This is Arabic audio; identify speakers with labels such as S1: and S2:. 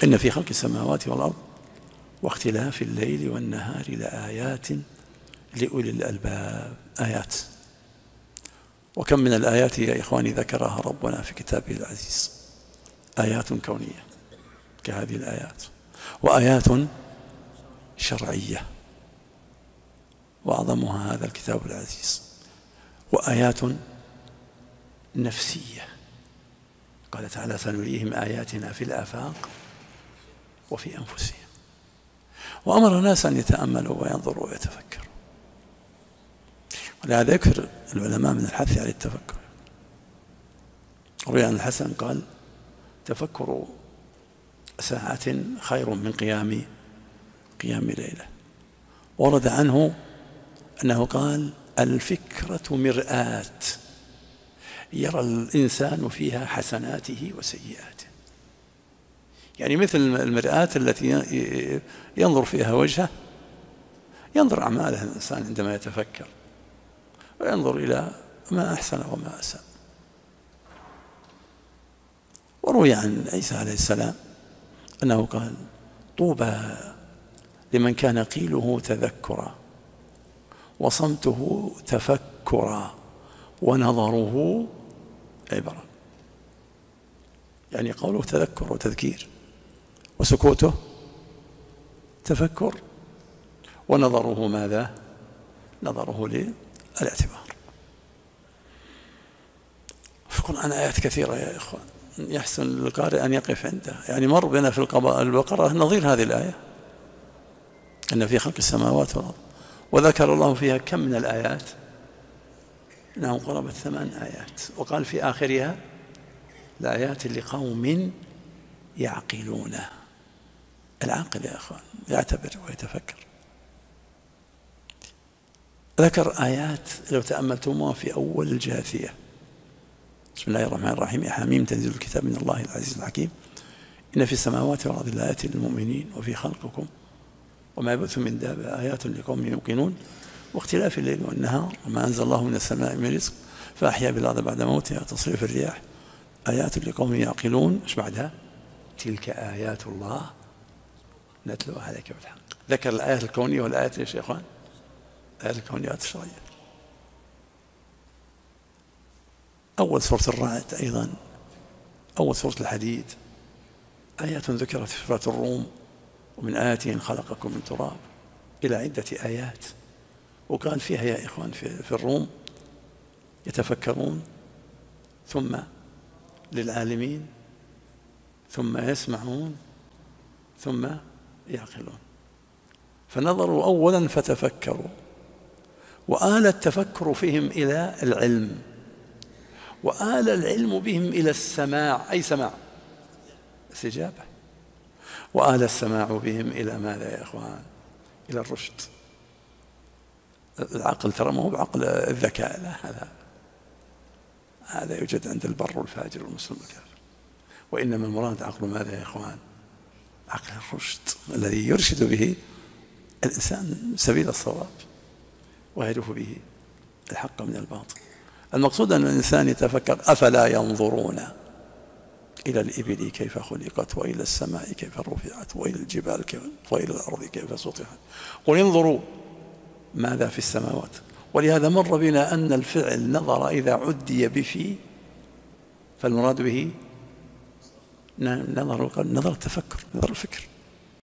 S1: إن في خلق السماوات والأرض واختلاف الليل والنهار لآيات لأولي الألباب. آيات، وكم من الآيات يا إخواني ذكرها ربنا في كتابه العزيز، آيات كونية كهذه الآيات، وآيات شرعية وأعظمها هذا الكتاب العزيز، وآيات نفسية. قال تعالى: سنريهم آياتنا في الآفاق وفي أنفسهم. وأمر الناس أن يتأملوا وينظروا ويتفكروا، ولهذا يكثر العلماء من الحث على التفكر. روي عن الحسن قال: تفكر ساعة خير من قيام ليلة. ورد عنه أنه قال: الفكرة مرآة يرى الإنسان فيها حسناته وسيئاته. يعني مثل المرآة التي ينظر فيها وجهه، ينظر أعماله الإنسان عندما يتفكر، وينظر إلى ما أحسن وما أساء. وروي عن عيسى عليه السلام أنه قال: طوبى لمن كان قيله تذكرا وصمته تفكرا ونظره عبرا. يعني قوله تذكر وتذكير، وسكوته تفكر، ونظره ماذا؟ نظره للاعتبار. في القرآن آيات كثيرة يا إخوان، يحسن للقارئ أن يقف عندها. يعني مر بنا في البقرة نظير هذه الآية: إن في خلق السماوات والأرض، وذكر الله فيها كم من الآيات؟ إنهم قرابة 8 آيات. وقال في آخرها: لآيات لقوم يعقلون. العاقل يا أخوان يعتبر ويتفكر. ذكر آيات لو تأملتموها في أول الجاثية: بسم الله الرحمن الرحيم، يا حميم تنزيل الكتاب من الله العزيز الحكيم، إن في السماوات والأرض لآيات للمؤمنين وفي خلقكم وما يبث من دابة آيات لقوم يوقنون واختلاف الليل والنهار وما أنزل الله من السماء من رزق فأحيا بالأرض بعد موتها تصريف الرياح آيات لقوم يعقلون. إيش بعدها؟ تلك آيات الله نتلوها عليك بالحق. ذكر الآيات الكونية والآيات يا إخوان، الآيات الكونية والآيات الشرعية. أول سورة الرعد، أيضا أول سورة الحديد، آيات ذكرت في سورة الروم: ومن آياته خلقكم من تراب، إلى عدة آيات. وقال فيها يا إخوان في الروم: يتفكرون، ثم للعالمين، ثم يسمعون، ثم يعقلون. فنظروا أولا فتفكروا، وآل التفكر فيهم إلى العلم، وآل العلم بهم إلى السماع. أي سماع؟ استجابة. وآل السماع بهم إلى ماذا يا إخوان؟ إلى الرشد. العقل ترى ما هو بعقل الذكاء، لا، هذا يوجد عند البر والفاجر والمسلم والكافر. وإنما المراد عقل ماذا يا إخوان؟ عقل الرشد الذي يرشد به الإنسان سبيل الصواب ويعرف به الحق من الباطل. المقصود أن الإنسان يتفكر: أفلا ينظرون إلى الإبل كيف خلقت، وإلى السماء كيف رفعت، وإلى الجبال وإلى الأرض كيف سطحت، قل انظروا ماذا في السماوات. ولهذا مر بنا أن الفعل نظر إذا عدي بفي فالمراد به نظر القلب، نظر التفكر، نظر الفكر.